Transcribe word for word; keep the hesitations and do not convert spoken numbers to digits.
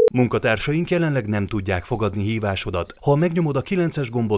Munkatársaink jelenleg nem tudják fogadni hívásodat. Ha megnyomod a kilences gombot,